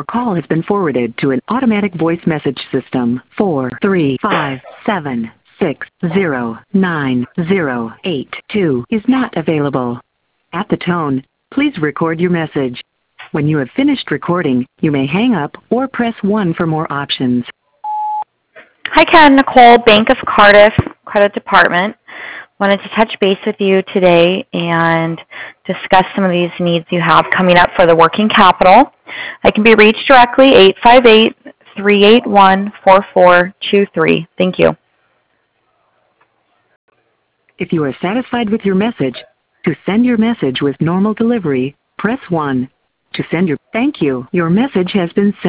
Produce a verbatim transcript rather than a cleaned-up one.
call has been forwarded to an automatic voice message system. four three five seven six zero nine zero eight two is not available. At the tone, please record your message. When you have finished recording, you may hang up or press one for more options. Hi, Ken. Nicole, Bank of Cardiff Credit Department. Wanted to touch base with you today and discuss some of these needs you have coming up for the working capital. I can be reached directly, eight five eight, three eight one, four four two three. Thank you. If you are satisfied with your message, to send your message with normal delivery, press one. To send your thank you, your message has been sent.